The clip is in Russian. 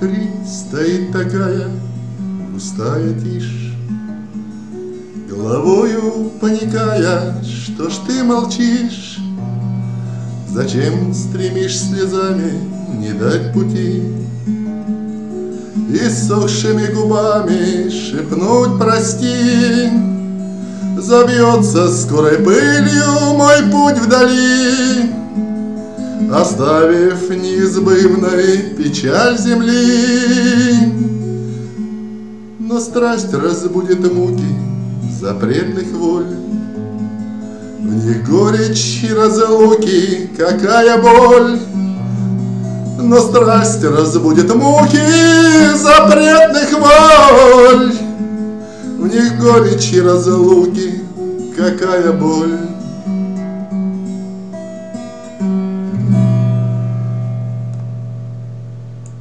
внутри стоит такая густая тишь, головою поникая, что ж ты молчишь? Зачем стремишь слезами не дать пути? Иссохшими губами шепнуть прости. Забьется скорой пылью мой путь вдали, оставив неизбывной печаль земли. Но страсть разбудит муки запретных воль, в них горечь и разлуки, какая боль. Но страсть разбудит муки запретных воль, в них горечь и разлуки, какая боль.